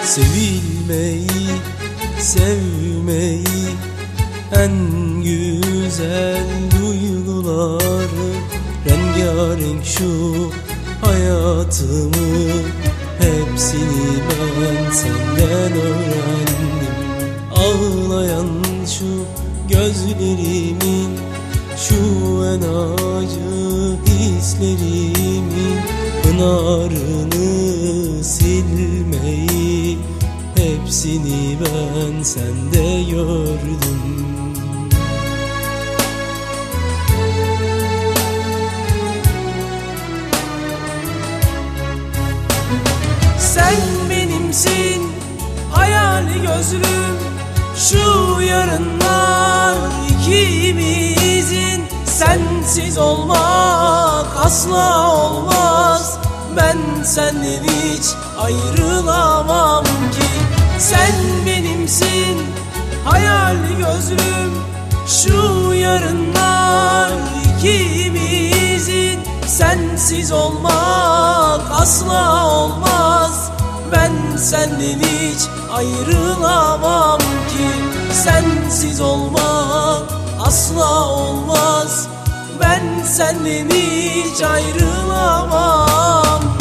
Sevilmeyi, sevmeyi, en güzel duyguları, rengarenk şu hayatımı, hepsini ben senden öğrendim. Ağlayan şu gözlerimin, şu en acı hislerimin pınarını silmeyi, hepsini ben sende gördüm. Sen benimsin, hayali gözlüm, şu yarınlar ikimizin. Sensiz olmak asla olmaz, ben senden hiç ayrılamam ki. Sen benimsin, hayali gözlüm, şu yarınlar ikimizin. Sensiz olmak asla olmaz, ben senden hiç ayrılamam ki. Sensiz olmak asla olmaz, ben senden hiç ayrılamam ki.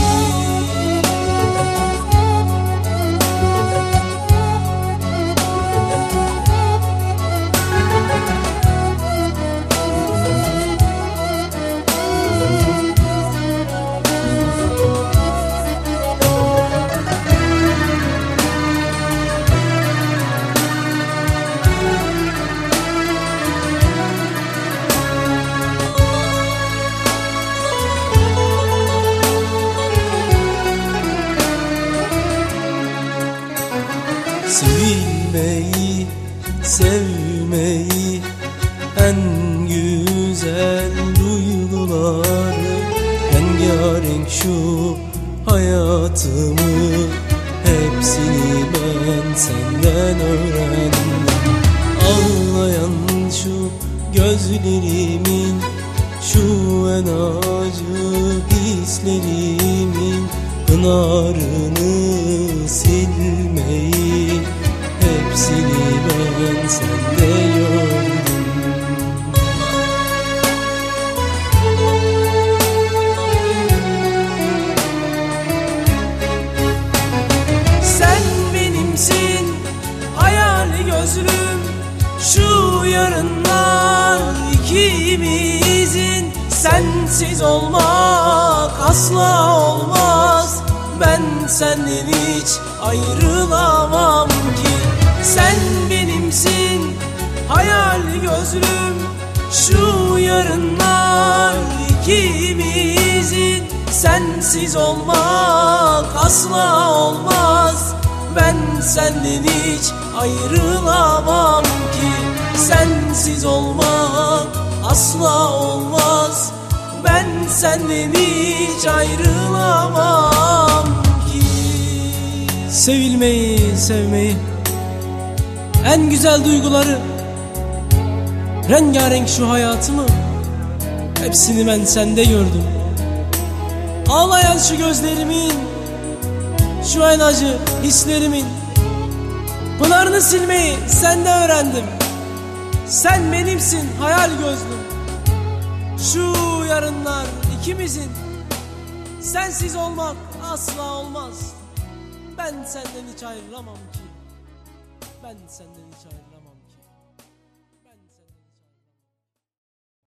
Sevilmeyi, sevmeyi, en güzel duyguları, rengarenk şu hayatımı, hepsini ben senden öğrendim. Ağlayan şu gözlerimin, şu en acı hislerimin pınarını silmeyi, hepsini ben sende gördüm. Sen benimsin, hayali gözlüm, şu yarınlar ikimizin. Sensiz olmak asla olmaz, ben senden hiç ayrılamam ki. Sen benimsin, hayali gözlüm, şu yarınlar ikimizin. Sensiz olmak asla olmaz, ben senden hiç ayrılamam ki. Sensiz olmak asla olmaz, ben senden hiç ayrılamam ki. Sevilmeyi, sevmeyi, en güzel duyguları, rengarenk şu hayatımı, hepsini ben sende gördüm. Ağlayan şu gözlerimin, şu en acı hislerimin pınarını silmeyi sende öğrendim. Sen benimsin, hayal gözlüm, şu yarınlar ikimizin. Sensiz olmak asla olmaz, ben senden hiç ayrılamam ki. Ben senden hiç ayrılamam.